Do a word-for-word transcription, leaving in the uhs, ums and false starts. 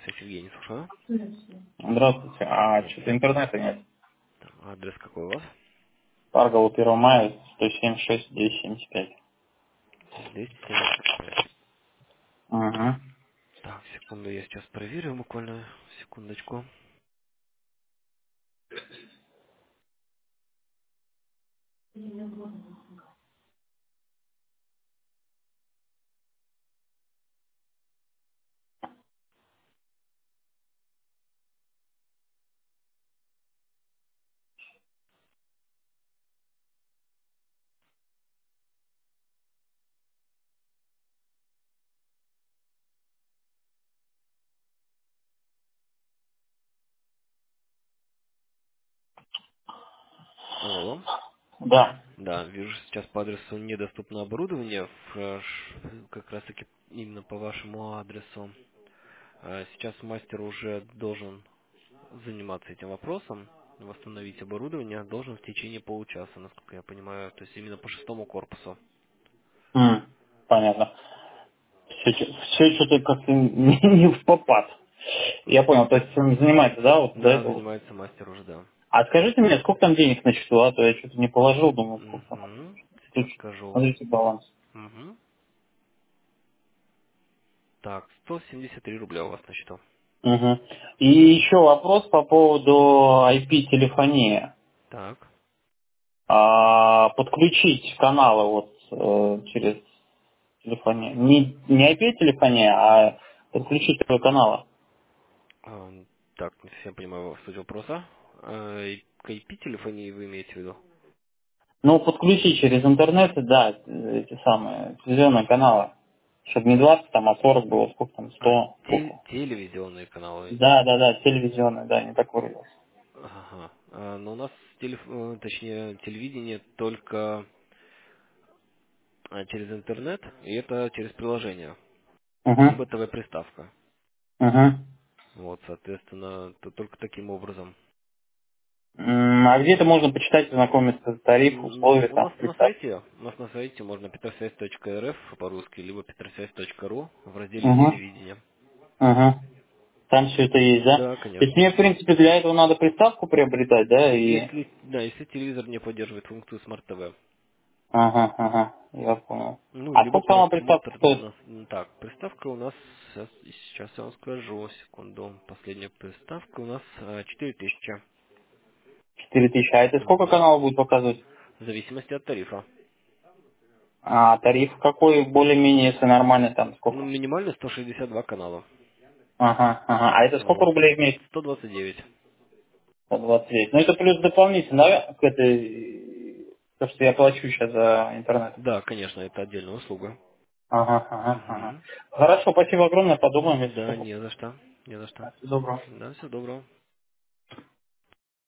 связь Евгений, слушаю. Здравствуйте. А что-то интернета нет. Так, адрес какой у вас? Паргола первого мая, сто семьдесят шесть, двести семьдесят пять. двести семьдесят пять. Угу. Так, секунду, я сейчас проверю, буквально секундочку. Алло. Да. Да, вижу сейчас по адресу недоступно оборудование, в, э, ш- как раз таки именно по вашему адресу. А Сейчас мастер уже должен заниматься этим вопросом, восстановить оборудование, должен в течение получаса, насколько я понимаю, то есть именно по шестому корпусу. М, Понятно. Все, все что-то как-то не, не в попад. Я понял, то есть он занимается, да, вот до Да, этого? занимается мастер уже, да. А скажите мне, сколько там денег на счету, а то я что-то не положил, думал, сколько там. Угу. Тут, Сейчас скажу. смотрите, баланс. Угу. Так, сто семьдесят три рубля у вас на счету. Угу. И еще вопрос по поводу ай пи-телефонии. Так. А, подключить каналы вот э, через телефония. Не, не ай пи-телефония, а подключить этого канала. Ам, Так, не совсем понимаю суть вопроса. А, и к ай пи-телефонии вы имеете в виду? Ну, подключить через интернет, да, эти самые телевизионные каналы. Чтобы не двадцать, там, а сорок было, сколько там, А, сто, те- сколько. телевизионные каналы. Да, да, да, телевизионные, да, не так выразился. Ага. А, но у нас телеф- э, точнее телевидение только а, через интернет, и это через приложение, Угу, либо ТВ-приставка. угу. Вот, соответственно, то только таким образом. А где-то можно почитать, ознакомиться, тариф, М, условия, У там, нас на представь. сайте, у нас на сайте можно петросвязь точка эр эф по-русски, либо петросвязь точка ру в разделе Угу, телевидения. угу. Там все это есть, да? Да, То есть конечно. мне, в принципе, для этого надо приставку приобретать, да, и... Если, да, если телевизор не поддерживает функцию Smart ти ви. Ага, ага, я понял. Ну, А либо сколько сама приставка просмотр стоит? на... м, Так, приставка у нас... Сейчас, сейчас я вам скажу, секунду. Последняя приставка у нас а, четыре тысячи. Четыре тысячи. А это сколько Мгм. каналов будет показывать? В зависимости от тарифа. А тариф какой более-менее, если нормальный, там Ну, сколько? минимально сто шестьдесят два канала. Ага, ага. А это сколько Вот. рублей в месяц? сто двадцать девять. По двадцать девять. Ну это плюс дополнительно, да, к этой... То, что я плачу сейчас за интернет. Да, конечно, это отдельная услуга. Ага, ага, ага. Мгм. Хорошо, спасибо огромное, подумаем, если Да, что. не за что. Не за что. Всего доброго. Да, всего доброго.